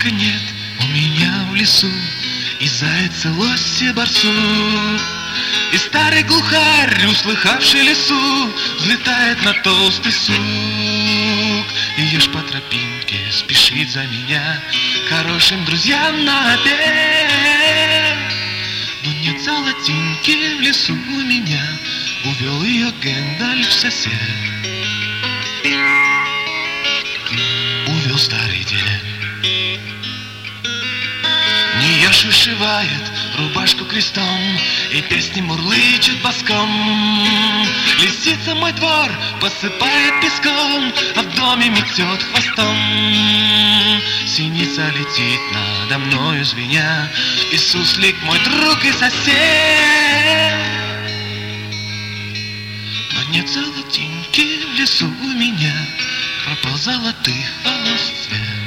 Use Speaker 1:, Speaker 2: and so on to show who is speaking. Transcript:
Speaker 1: Только нет у меня в лесу и зайца, лось и барсук. И старый глухарь, услыхавший лесу, взлетает на толстый сук. И ешь по тропинке спешит за меня хорошим друзьям на обед. Но нет золотинки в лесу у меня, увел ее Гэндальф сосед. Увел старый дед. Неешь вышивает рубашку крестом и песни мурлычет боском. Лисица мой двор посыпает песком, а в доме метет хвостом. Синица летит надо мною звеня, и суслик мой друг и сосед. Но нет золотинки в лесу у меня, пропал золотых волос цвет.